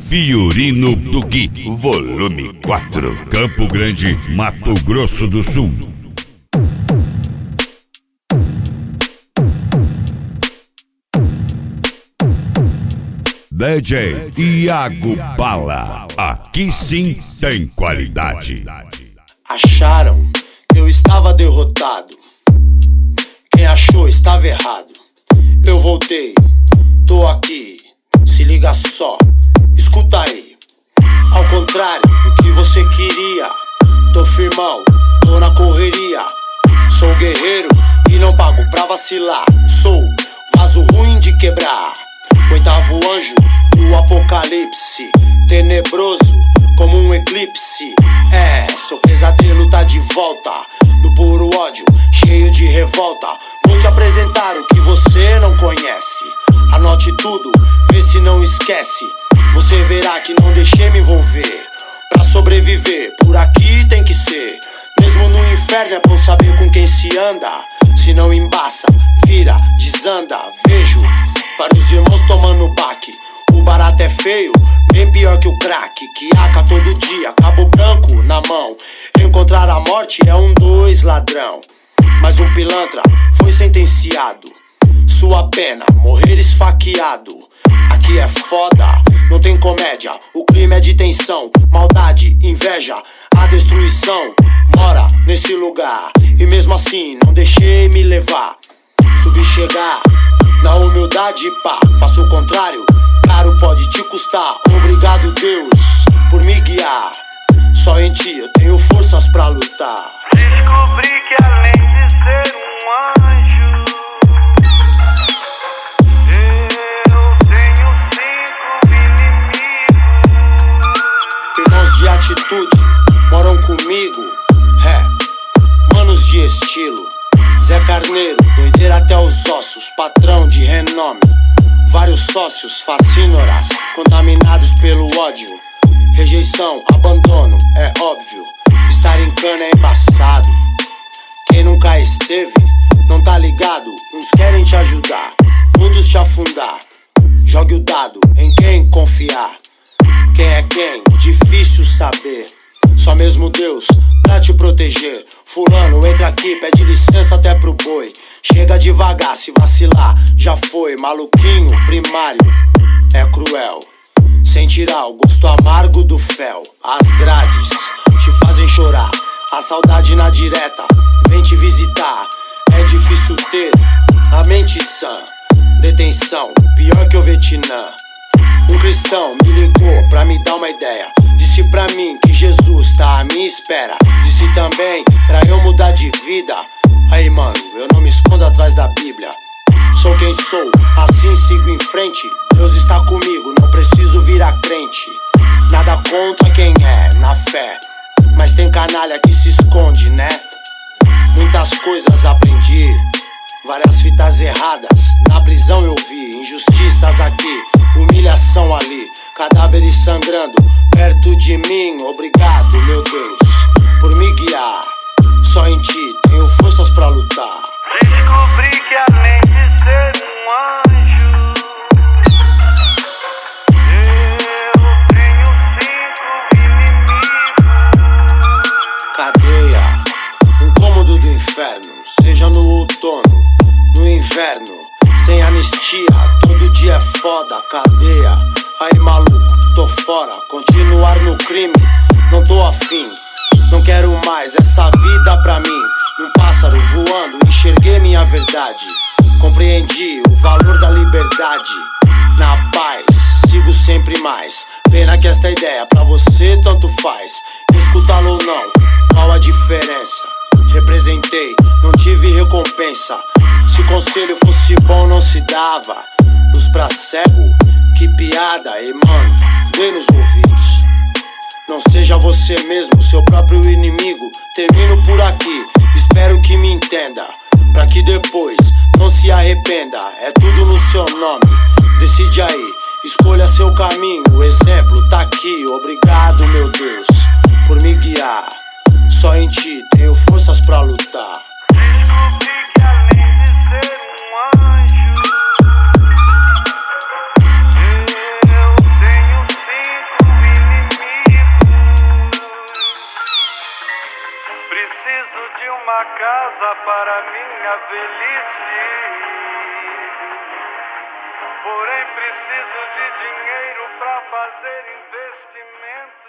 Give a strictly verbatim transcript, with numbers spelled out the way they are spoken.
Fiorino do Gui, volume quatro, Campo Grande, Mato Grosso do Sul. D J Iago Bala, aqui sim tem qualidade. Acharam que eu estava derrotado, quem achou estava errado. Eu voltei, tô aqui, se liga só, escuta aí. Ao contrário do que você queria, tô firmão, tô na correria. Sou guerreiro e não pago pra vacilar. Sou vaso ruim de quebrar, oitavo anjo do apocalipse, tenebroso como um eclipse. É, seu pesadelo tá de volta, no puro ódio, cheio de revolta. Vou te apresentar o que você não conhece. Anote tudo, vê se não esquece. Você verá que não deixei me envolver. Pra sobreviver, por aqui tem que ser. Mesmo no inferno é bom saber com quem se anda. Se não embaça, vira, desanda. Vejo vários irmãos tomando baque. O barato é feio, bem pior que o crack. Que aca todo dia, cabo branco na mão. Encontrar a morte é um dois ladrão. Mas um pilantra foi sentenciado. Sua pena, morrer esfaqueado. Aqui é foda, não tem comédia. O clima é de tensão, maldade, inveja. A destruição mora nesse lugar. E mesmo assim não deixei me levar. Subi chegar na humildade, pá, faço o contrário, caro pode te custar. Obrigado Deus por me guiar. Só em ti eu tenho forças pra lutar. Descobri que além de ser um anjo, eu tenho cinco inimigos. Irmãos de atitude moram comigo, é, manos de estilo. Zé Carneiro, doideira até os ossos, patrão de renome. Vários sócios, fascínoras, contaminados pelo ódio. Rejeição, abandono, é óbvio. Estar em cana é embaçado. Quem nunca esteve, não tá ligado. Uns querem te ajudar, outros te afundar. Jogue o dado em quem confiar. Quem é quem? Difícil saber. Só mesmo Deus pra te proteger. Fulano, entra aqui, pede licença até pro boi. Chega devagar, se vacilar, já foi. Maluquinho, primário, é cruel. Sem tirar o gosto amargo do fel. As grades te fazem chorar, a saudade na direta vem te visitar. É difícil ter a mente sã. Detenção, pior que o Vietnã. Um cristão me ligou pra me dar uma ideia. Disse pra mim que Jesus tá à minha espera. Disse também pra eu mudar de vida. Aí mano, eu não me escondo atrás da Bíblia. Sou quem sou, assim sigo em frente. Deus está comigo, não preciso virar crente. Nada contra quem é, na fé. Mas tem canalha que se esconde, né? Muitas coisas aprendi, várias fitas erradas na prisão eu vi. Injustiças aqui, humilhação ali, cadáveres sangrando perto de mim. Obrigado, meu Deus, por me guiar. Só em ti tenho forças pra lutar. Descobri que além de ser um anjo, eu tenho cinco inimigos. Cadeia, um cômodo do inferno. Seja no outono, no inverno. Sem anistia, todo dia é foda. Cadeia, aí maluco, tô fora. Continuar no crime, não tô afim. Não quero mais essa vida pra mim. Num pássaro voando, enxerguei minha verdade. Compreendi o valor da liberdade. Na paz, sigo sempre mais. Pena que esta ideia pra você tanto faz. Escutá-lo ou não, qual a diferença? Representei, não tive recompensa. Se conselho fosse bom não se dava. Luz pra cego, que piada. E mano, dê nos ouvidos. Não seja você mesmo, seu próprio inimigo. Termino por aqui, espero que me entenda. Pra que depois não se arrependa. É tudo no seu nome, decide aí. Escolha seu caminho, o exemplo tá aqui. Obrigado, meu Deus, por me guiar. Só em ti tenho forças pra lutar. Descobri que além de ser um anjo, eu tenho cinco preciso de uma casa para minha velhice. Porém preciso de dinheiro para fazer investimento.